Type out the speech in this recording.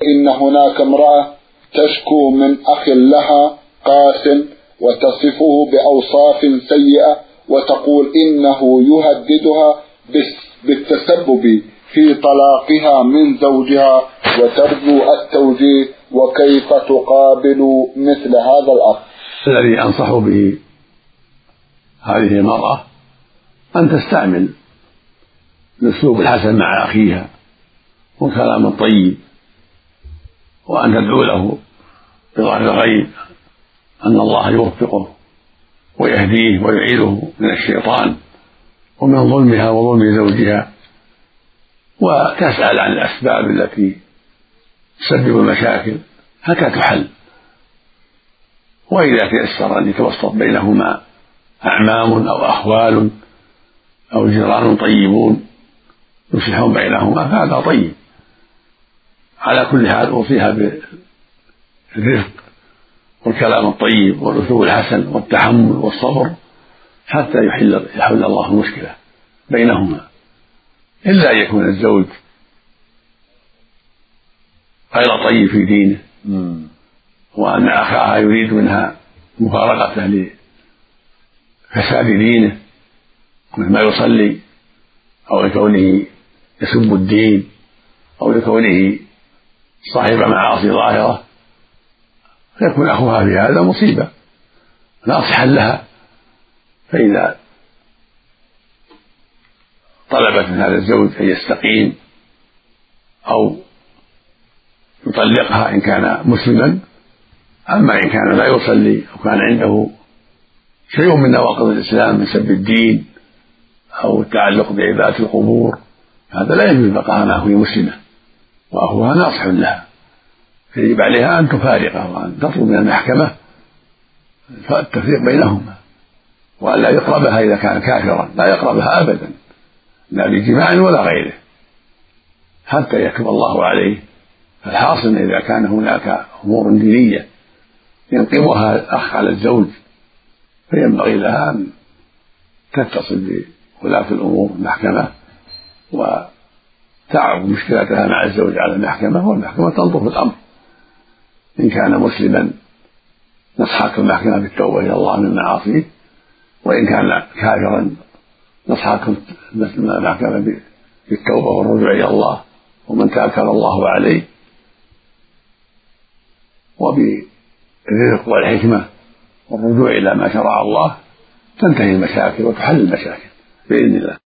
إن هناك امرأة تشكو من أخ لها قاس وتصفه بأوصاف سيئة وتقول إنه يهددها بالتسبب في طلاقها من زوجها وترجو التوجيه، وكيف تقابل مثل هذا الأخ؟ الذي أنصح به هذه المرأة أن تستعمل الأسلوب الحسن مع أخيها والكلام الطيب، وأن تدعو له بظهر الغيب أن الله يوفقه ويهديه ويعيده من الشيطان ومن ظلمها وظلم زوجها، وتسأل عن الأسباب التي تسبب المشاكل حتى تحل. وإذا تيسر أن يتوسط بينهما أعمام أو أخوال أو جيران طيبون يصلحون بينهما فهذا طيب. على كل حال أوصيها بالرفق والكلام الطيب والأسلوب الحسن والتحمل والصبر حتى يحل الله المشكلة بينهما، إلا أن يكون الزوج غير طيب في دينه وأن أخاها يريد منها مفارقته لفساد دينه مثل ما يصلي أو لكونه يسب الدين أو لكونه صاحب معاصي ظاهرة، فيكون أخوها في هذا مصيبة، ناصحا لها. فإذا طلبت من هذا الزوج أن يستقيم أو يطلقها إن كان مسلما، أما إن كان لا يصلي أو كان عنده شيء من نواقض الإسلام من سب الدين أو التعلق بعبادة القبور، هذا لا يجوز بقاء معه مسلمة وأخوها ناصح لها، فيجب عليها أن تفارقه وأن تطلب من المحكمة التفريق بينهما، وأن لا يقربها إذا كان كافرا، لا يقربها أبدا لا بجماع ولا غيره حتى يتوب الله عليه. فالحاصل إذا كان هناك أمور دينية ينقمها الأخ على الزوج فينبغي لها أن تتصل بولاة الأمور المحكمة وتعرض مشكلتها مع الزوج على المحكمة، والمحكمة تنظر في الأمر. إن كان مسلما نصحك المحكمة بالتوبة إلى الله من معاصيه، وإن كان كافرا نصحك المحكمة بالتوبة والرجوع إلى الله ومن توكل الله عليه، وبالرفق والحكمة والرجوع إلى ما شرع الله تنتهي المشاكل وتحل المشاكل بإذن الله.